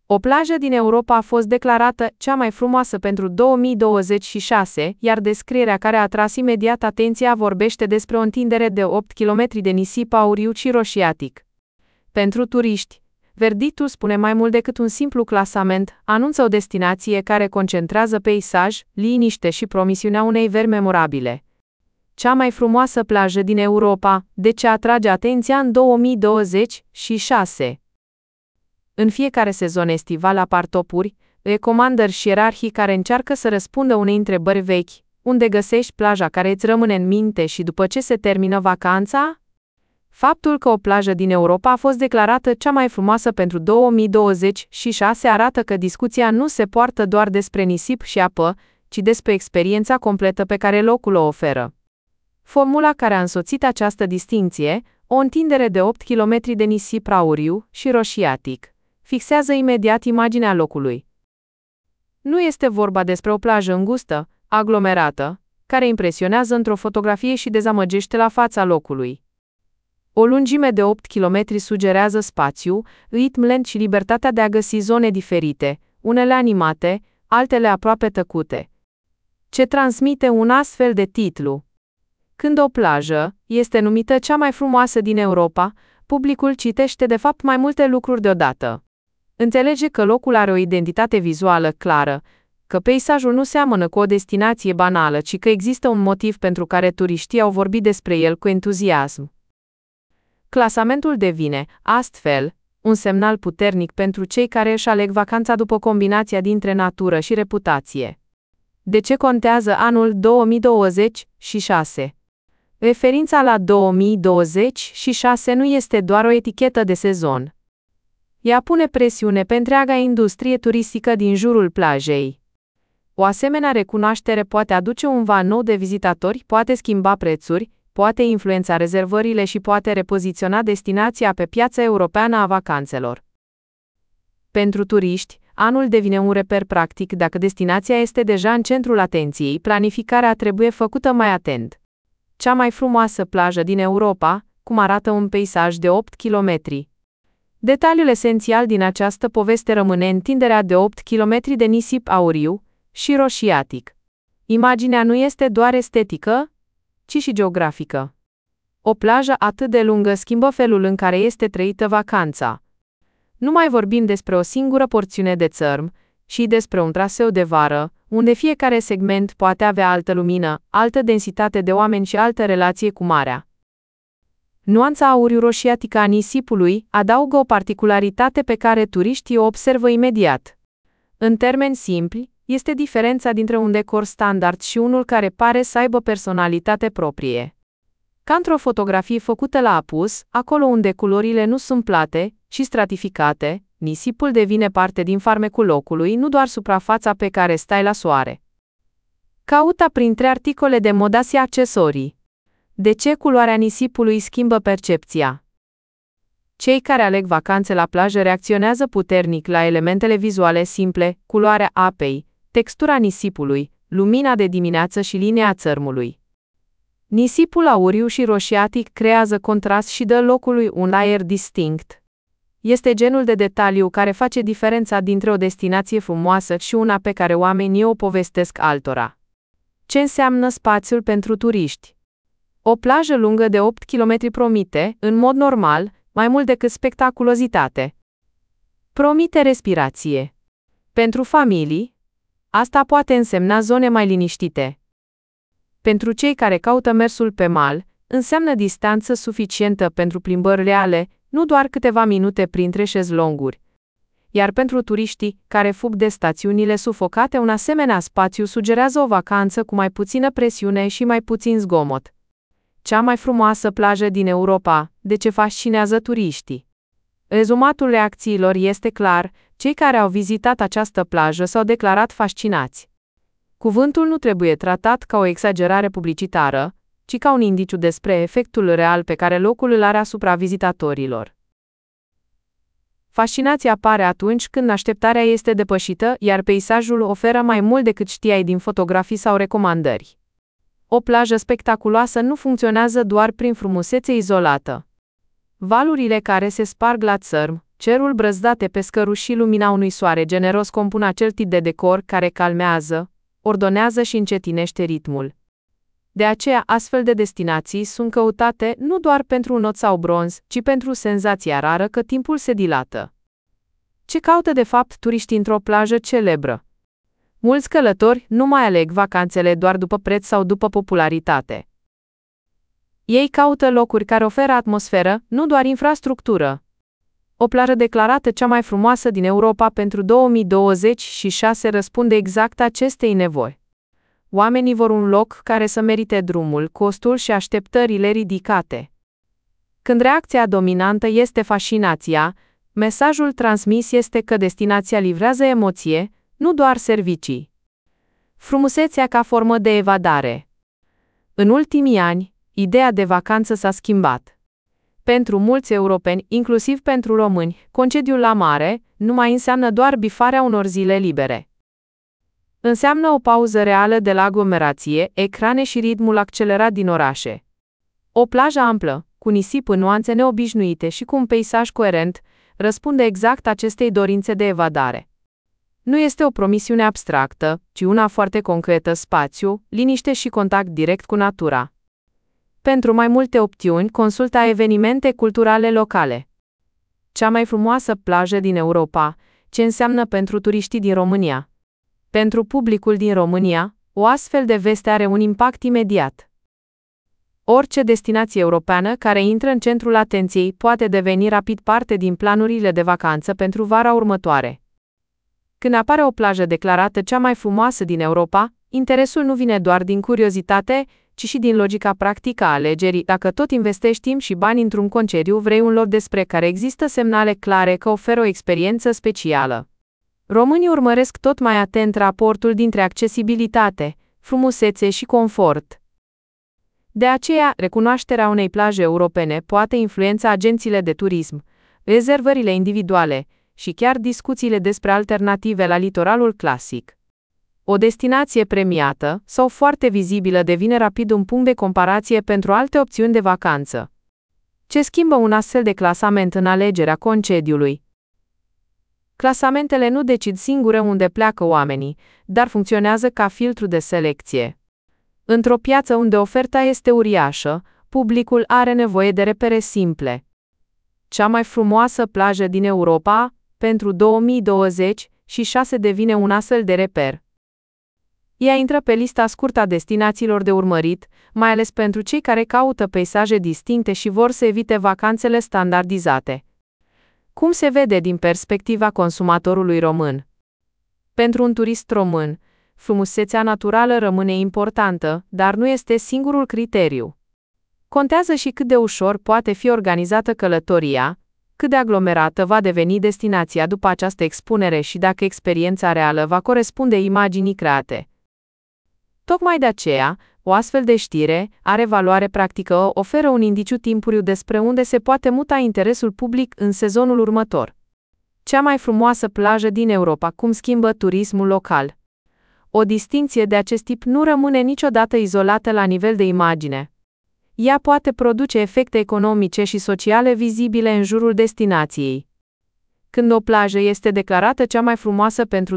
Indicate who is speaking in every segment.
Speaker 1: O plajă din Europa a fost declarată cea mai frumoasă pentru 2026, iar descrierea care a atras imediat atenția vorbește despre o întindere de 8 km de nisip auriu și roșiatic. Pentru turiști, verdictul spune mai mult decât un simplu clasament, anunță o destinație care concentrează peisaj, liniște și promisiunea unei veri memorabile. Cea mai frumoasă plajă din Europa, de ce atrage atenția în 2026? În fiecare sezon estival apar topuri, recomandări și ierarhii care încearcă să răspundă unei întrebări vechi: unde găsești plaja care îți rămâne în minte și după ce se termină vacanța? Faptul că o plajă din Europa a fost declarată cea mai frumoasă pentru 2026 arată că discuția nu se poartă doar despre nisip și apă, ci despre experiența completă pe care locul o oferă. Formula care a însoțit această distincție, o întindere de 8 km de nisip auriu și roșiatic, fixează imediat imaginea locului. Nu este vorba despre o plajă îngustă, aglomerată, care impresionează într-o fotografie și dezamăgește la fața locului. O lungime de 8 km sugerează spațiu, ritm lent și libertatea de a găsi zone diferite, unele animate, altele aproape tăcute. Ce transmite un astfel de titlu? Când o plajă este numită cea mai frumoasă din Europa, publicul citește de fapt mai multe lucruri deodată. Înțelege că locul are o identitate vizuală clară, că peisajul nu seamănă cu o destinație banală, ci că există un motiv pentru care turiștii au vorbit despre el cu entuziasm. Clasamentul devine, astfel, un semnal puternic pentru cei care își aleg vacanța după combinația dintre natură și reputație. De ce contează anul 2026? Referința la 2026 nu este doar o etichetă de sezon. Ea pune presiune pe întreaga industrie turistică din jurul plajei. O asemenea recunoaștere poate aduce un val nou de vizitatori, poate schimba prețuri, poate influența rezervările și poate repoziționa destinația pe piața europeană a vacanțelor. Pentru turiști, anul devine un reper practic. Dacă destinația este deja în centrul atenției, planificarea trebuie făcută mai atent. Cea mai frumoasă plajă din Europa, cum arată un peisaj de 8 km. Detaliul esențial din această poveste rămâne întinderea de 8 km de nisip auriu și roșiatic. Imaginea nu este doar estetică, ci și geografică. O plajă atât de lungă schimbă felul în care este trăită vacanța. Nu mai vorbim despre o singură porțiune de țărm, ci despre un traseu de vară, unde fiecare segment poate avea altă lumină, altă densitate de oameni și altă relație cu marea. Nuanța auriu-roșiatică a nisipului adaugă o particularitate pe care turiștii o observă imediat. În termeni simpli, este diferența dintre un decor standard și unul care pare să aibă personalitate proprie. Ca într-o fotografie făcută la apus, acolo unde culorile nu sunt plate, ci stratificate, nisipul devine parte din farmecul locului, nu doar suprafața pe care stai la soare. Caută printre articole de modă și accesorii. De ce culoarea nisipului schimbă percepția? Cei care aleg vacanțe la plajă reacționează puternic la elementele vizuale simple, culoarea apei, textura nisipului, lumina de dimineață și linia țărmului. Nisipul auriu și roșiatic creează contrast și dă locului un aer distinct. Este genul de detaliu care face diferența dintre o destinație frumoasă și una pe care oamenii o povestesc altora. Ce înseamnă spațiul pentru turiști? O plajă lungă de 8 km promite, în mod normal, mai mult decât spectaculozitate. Promite respirație. Pentru familii, asta poate însemna zone mai liniștite. Pentru cei care caută mersul pe mal, înseamnă distanță suficientă pentru plimbări reale, nu doar câteva minute printre șezlonguri. Iar pentru turiștii care fug de stațiunile sufocate, un asemenea spațiu sugerează o vacanță cu mai puțină presiune și mai puțin zgomot. Cea mai frumoasă plajă din Europa, de ce fascinează turiștii? Rezumatul reacțiilor este clar, cei care au vizitat această plajă s-au declarat fascinați. Cuvântul nu trebuie tratat ca o exagerare publicitară, ci ca un indiciu despre efectul real pe care locul îl are asupra vizitatorilor. Fascinația apare atunci când așteptarea este depășită, iar peisajul oferă mai mult decât știai din fotografii sau recomandări. O plajă spectaculoasă nu funcționează doar prin frumusețe izolată. Valurile care se sparg la țărm, Cerul brăzdat de pescăruși și lumina unui soare generos compun acel tip de decor care calmează, ordonează și încetinește ritmul. De aceea, astfel de destinații sunt căutate nu doar pentru un not sau bronz, ci pentru senzația rară că timpul se dilată. Ce caută de fapt turiștii într-o plajă celebră? Mulți călători nu mai aleg vacanțele doar după preț sau după popularitate. Ei caută locuri care oferă atmosferă, nu doar infrastructură. O plajă declarată cea mai frumoasă din Europa pentru 2026 răspunde exact acestei nevoi. Oamenii vor un loc care să merite drumul, costul și așteptările ridicate. Când reacția dominantă este fascinația, mesajul transmis este că destinația livrează emoție, nu doar servicii. Frumusețea ca formă de evadare. În ultimii ani, ideea de vacanță s-a schimbat. Pentru mulți europeni, inclusiv pentru români, concediul la mare nu mai înseamnă doar bifarea unor zile libere. Înseamnă o pauză reală de la aglomerație, ecrane și ritmul accelerat din orașe. O plajă amplă, cu nisip în nuanțe neobișnuite și cu un peisaj coerent, răspunde exact acestei dorințe de evadare. Nu este o promisiune abstractă, ci una foarte concretă: spațiu, liniște și contact direct cu natura. Pentru mai multe opțiuni, consulta evenimente culturale locale. Cea mai frumoasă plajă din Europa, ce înseamnă pentru turiștii din România? Pentru publicul din România, o astfel de veste are un impact imediat. Orice destinație europeană care intră în centrul atenției poate deveni rapid parte din planurile de vacanță pentru vara următoare. Când apare o plajă declarată cea mai frumoasă din Europa, interesul nu vine doar din curiozitate, ci și din logica practică a alegerii. Dacă tot investești timp și bani într-un concediu, vrei un loc despre care există semnale clare că oferă o experiență specială. Românii urmăresc tot mai atent raportul dintre accesibilitate, frumusețe și confort. De aceea, recunoașterea unei plaje europene poate influența agențiile de turism, rezervările individuale și chiar discuțiile despre alternative la litoralul clasic. O destinație premiată sau foarte vizibilă devine rapid un punct de comparație pentru alte opțiuni de vacanță. Ce schimbă un astfel de clasament în alegerea concediului? Clasamentele nu decid singure unde pleacă oamenii, dar funcționează ca filtru de selecție. Într-o piață unde oferta este uriașă, publicul are nevoie de repere simple. Cea mai frumoasă plajă din Europa, pentru 2026, devine un astfel de reper. Ea intră pe lista scurtă a destinațiilor de urmărit, mai ales pentru cei care caută peisaje distincte și vor să evite vacanțele standardizate. Cum se vede din perspectiva consumatorului român? Pentru un turist român, frumusețea naturală rămâne importantă, dar nu este singurul criteriu. Contează și cât de ușor poate fi organizată călătoria, cât de aglomerată va deveni destinația după această expunere și dacă experiența reală va corespunde imaginii create. Tocmai de aceea, o astfel de știre are valoare practică, oferă un indiciu timpuriu despre unde se poate muta interesul public în sezonul următor. Cea mai frumoasă plajă din Europa: cum schimbă turismul local? O distincție de acest tip nu rămâne niciodată izolată la nivel de imagine. Ea poate produce efecte economice și sociale vizibile în jurul destinației. Când o plajă este declarată cea mai frumoasă pentru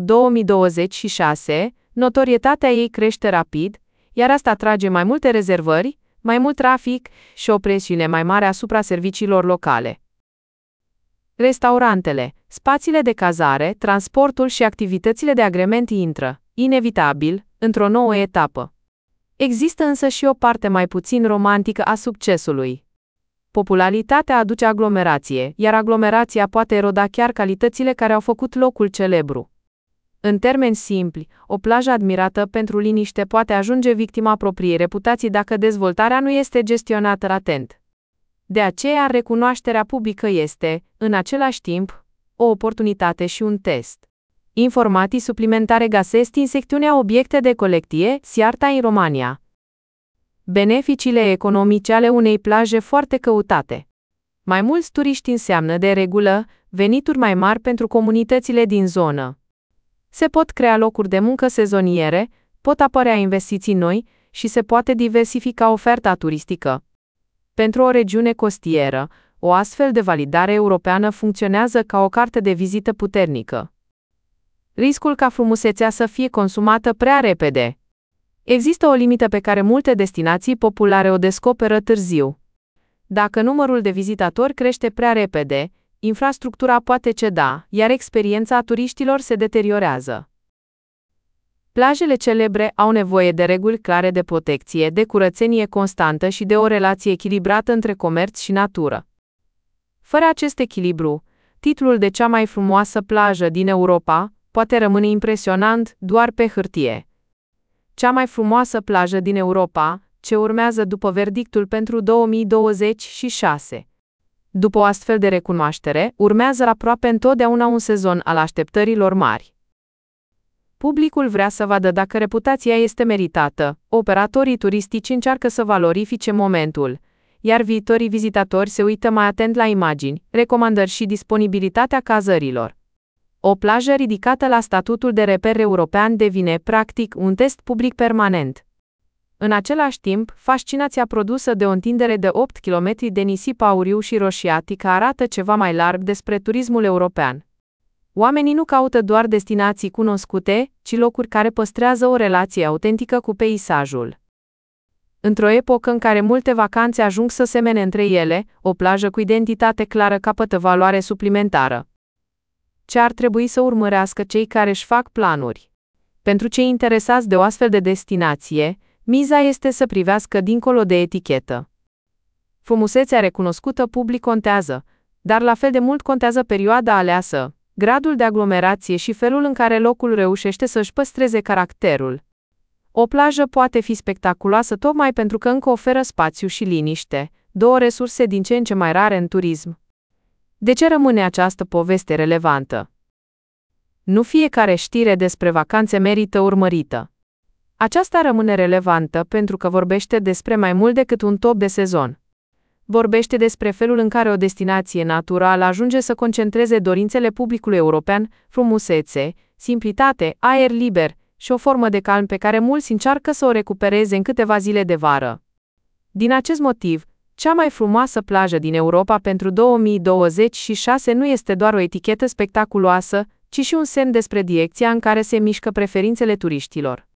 Speaker 1: 2026, notorietatea ei crește rapid, iar asta atrage mai multe rezervări, mai mult trafic și o presiune mai mare asupra serviciilor locale. Restaurantele, spațiile de cazare, transportul și activitățile de agrement intră, inevitabil, într-o nouă etapă. Există însă și o parte mai puțin romantică a succesului. Popularitatea aduce aglomerație, iar aglomerația poate eroda chiar calitățile care au făcut locul celebru. În termeni simpli, o plajă admirată pentru liniște poate ajunge victima propriei reputații dacă dezvoltarea nu este gestionată atent. De aceea, recunoașterea publică este, în același timp, o oportunitate și un test. Informații suplimentare găsesc în secțiunea Obiecte de colecție, Siarta în România. Beneficiile economice ale unei plaje foarte căutate. Mai mulți turiști înseamnă, de regulă, venituri mai mari pentru comunitățile din zonă. Se pot crea locuri de muncă sezoniere, pot apărea investiții noi și se poate diversifica oferta turistică. Pentru o regiune costieră, o astfel de validare europeană funcționează ca o carte de vizită puternică. Riscul ca frumusețea să fie consumată prea repede. Există o limită pe care multe destinații populare o descoperă târziu. Dacă numărul de vizitatori crește prea repede, infrastructura poate ceda, iar experiența turiștilor se deteriorează. Plajele celebre au nevoie de reguli clare de protecție, de curățenie constantă și de o relație echilibrată între comerț și natură. Fără acest echilibru, titlul de cea mai frumoasă plajă din Europa poate rămâne impresionant doar pe hârtie. Cea mai frumoasă plajă din Europa, ce urmează după verdictul pentru 2026. După o astfel de recunoaștere, urmează aproape întotdeauna un sezon al așteptărilor mari. Publicul vrea să vadă dacă reputația este meritată, operatorii turistici încearcă să valorifice momentul, iar viitorii vizitatori se uită mai atent la imagini, recomandări și disponibilitatea cazărilor. O plajă ridicată la statutul de reper european devine, practic, un test public permanent. În același timp, fascinația produsă de o întindere de 8 km de nisip auriu și roșiatic arată ceva mai larg despre turismul european. Oamenii nu caută doar destinații cunoscute, ci locuri care păstrează o relație autentică cu peisajul. Într-o epocă în care multe vacanțe ajung să semene între ele, o plajă cu identitate clară capătă valoare suplimentară. Ce ar trebui să urmărească cei care își fac planuri? Pentru cei interesați de o astfel de destinație, miza este să privească dincolo de etichetă. Frumusețea recunoscută public contează, dar la fel de mult contează perioada aleasă, gradul de aglomerație și felul în care locul reușește să-și păstreze caracterul. O plajă poate fi spectaculoasă tocmai pentru că încă oferă spațiu și liniște, două resurse din ce în ce mai rare în turism. De ce rămâne această poveste relevantă? Nu fiecare știre despre vacanțe merită urmărită. Aceasta rămâne relevantă pentru că vorbește despre mai mult decât un top de sezon. Vorbește despre felul în care o destinație naturală ajunge să concentreze dorințele publicului european, frumusețe, simplitate, aer liber și o formă de calm pe care mulți încearcă să o recupereze în câteva zile de vară. Din acest motiv, cea mai frumoasă plajă din Europa pentru 2026 nu este doar o etichetă spectaculoasă, ci și un semn despre direcția în care se mișcă preferințele turiștilor.